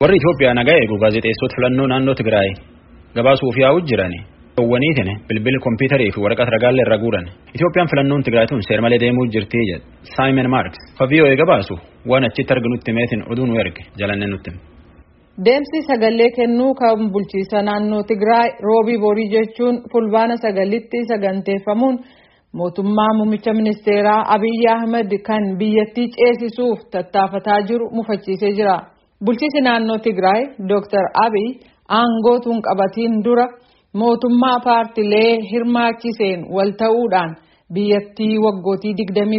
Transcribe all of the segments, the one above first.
Warri Itoophiyaa nagaa eegu gaazexeessota filannoo naannoo Tigraay gabaasuuf yaa'u jirani. Waniitiin bilbil kompiitarii fi waraqata ragaalee irra guuran. Itoophiyaan filannoon Tigraay tun seera malee deemuu jirti jedha. Simon Marks VOA gabaasu waan achitti arginutti meetiin oduu nu erge jalanne nutti. Deemsi sagalee kennuu kan bulchiisa naannoo Tigraay roobii borii jechuun fulbaana 9tti saganteeffamuun mootummaa muummicha ministeeraa Abiy Ahmed kan biyyattii ceesisuuf tattaafataa jiru mufachiisee jira. Bulchiisi naannoo Tigraay Dr. Abiy aangootuun qabatiin dura mootummaa paartilee hirmaachiseen wal ta'uudhaan biyyattii waggootii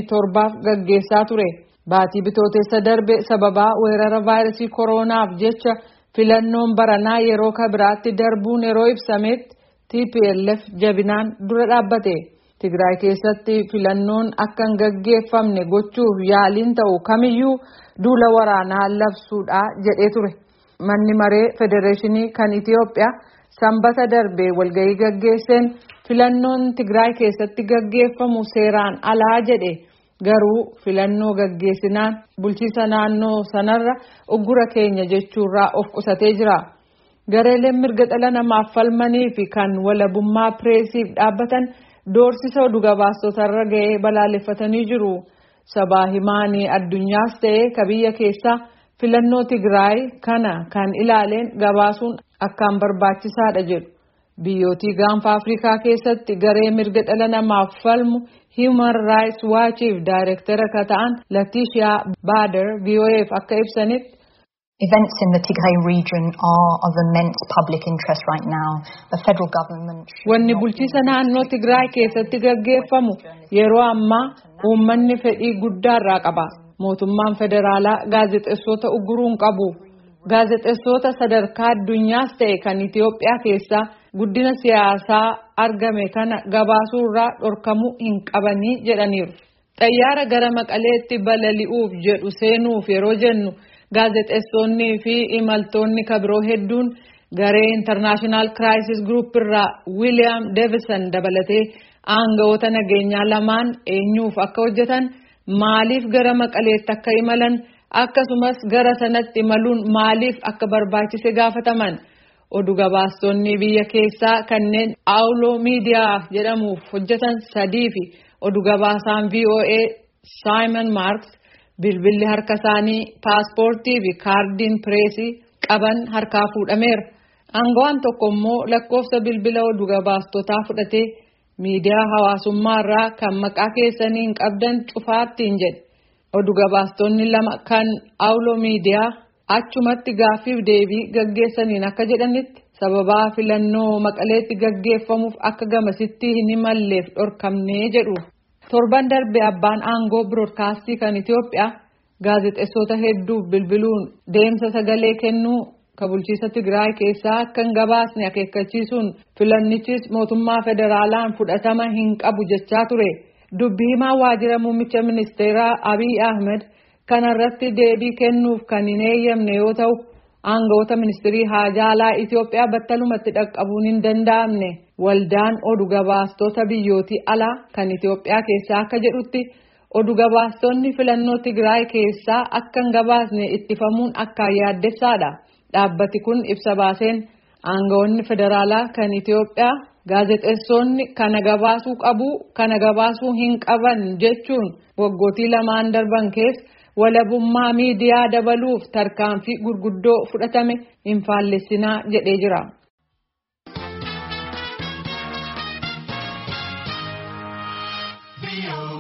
27 gaggeessaa ture. Baatii bitootessa darbe sababaa weerara vaayirasii koronaaf jecha filannoon baranaa yeroo kabiraatti darbuun yeroo ibsametti TPLF jabinaan dura dhaabbate. Tigraay keessatti filannoon akka hin gaggeeffamne gochuuf yaaliin ta'u kamiyyuu duula waraanaa labsuudha jedhee ture. Manni maree federeeshinii kan Itiyoophiyaa sanbata darbee walgahii gaggeesseen filannoon Tigraay keessatti gaggeeffamu seeraan alaa jedhe. Garuu filannoo gaggeessinaan bulchiisa naannoo sanarra uggura keenya jechuurraa of qusatee jira. Gareeleen mirga dhala namaaf falmanii fi kan walabummaa pireesiif dhaabbatan doorsisa oduu gabaastotarra ga'ee balaaleffatanii jiru. Sabaa himaanii addunyaas ta'ee ka biyya keessaa filannoo Tigraay kana kan ilaaleen gabaasuun akkaan barbaachisaadha jedhu. Biyyootii gaanfa Afrikaa keessatti garee mirga dhala namaaf falmu Human Rights Watch'if Daayireektara ka ta'an Latisha Bader VOA'f akka ibsanitti. Events in the Tigray region are of immense public interest right now. The federal government. Wanni bulchiisa naannoo Tigraay keessatti gaggeeffamu yeroo ammaa uummanni fedhii guddaarraa qaba. Mootummaan federaalaa gaazexeessota ugguruun qabu. Gaazexeessota sadarkaa addunyaas ta'e kan Itiyoophiyaa keessaa guddina siyaasaa argame kana gabaasuurraa dhorkamuu hin qabanii jedhaniiru. Xayyaara gara Maqaleetti balali'uuf jedhu seenuuf yeroo jennu gaazexeessonnii fi imaltoonni kabiroo hedduun garee International Crisis Group irraa William Davison dabalatee aangawoota nageenyaa lamaan eenyuuf akka hojjetan, maaliif gara Maqaleetti akka imalan, akkasumas gara sanatti imaluun maaliif akka barbaachise gaafataman. Oduu gabaastonni biyya keessaa kanneen Awuloo Miidiyaa jedhamuuf hojjetan 3 fi oduu gabaasaan VOA Simon Marks bilbilli harka isaanii paaspoortii fi kaardiin pireesii qaban harkaa fuudhameera. Aangawaan tokko immoo lakkoofsa bilbila oduu gabaastotaa fudhatee miidiyaa hawaasummaa irraa kan maqaa keessanii hin qabdan cufaattiin jedhe. Oduu gabaastonni 2 kan Awuloo Miidiyaa achumatti gaaffiif deebii gaggeessaniin akka jedhanitti sababaa filannoo Maqaleetti gaggeeffamuuf akka gamasitti hin imalleef dhorkamnee jedhu. Torban darbe abbaan aangoo biroodkaastii kan Itiyoophiyaa gaazexeessota hedduuf bilbiluun deemsa sagalee kennuu ka bulchiisa Tigraay keessaa akka hin gabaasne akeekkachiisuun filannichis mootummaa federaalaan fudhatama hin qabu jechaa ture. Dubbii himaa waajjira muummicha ministeeraa Abiy Ahmed kanarratti deebii kennuuf kan hin eeyyamne yoo ta'u aangawoota ministirii haajaa alaa Itiyoophiyaa battalumatti dhaqqabuun hin danda'amne. Waldaan oduu gabaastota biyyootii alaa kan Itiyoophiyaa keessaa akka jedhutti oduu gabaastonni filannoo Tigraay keessaa akka hin gabaasne ittifamuun akkaan yaaddessaadha. Dhaabbati kun ibsa baaseen aangawoonni federaalaa kan Itiyoophiyaa gaazexeessonni kana gabaasuu qabu kana gabaasuu hin qaban jechuun waggootii 2 darban keessa walabummaa miidiyaa dabaluuf tarkaanfii gurguddoo fudhatame hin faallessinaa jedhee jira.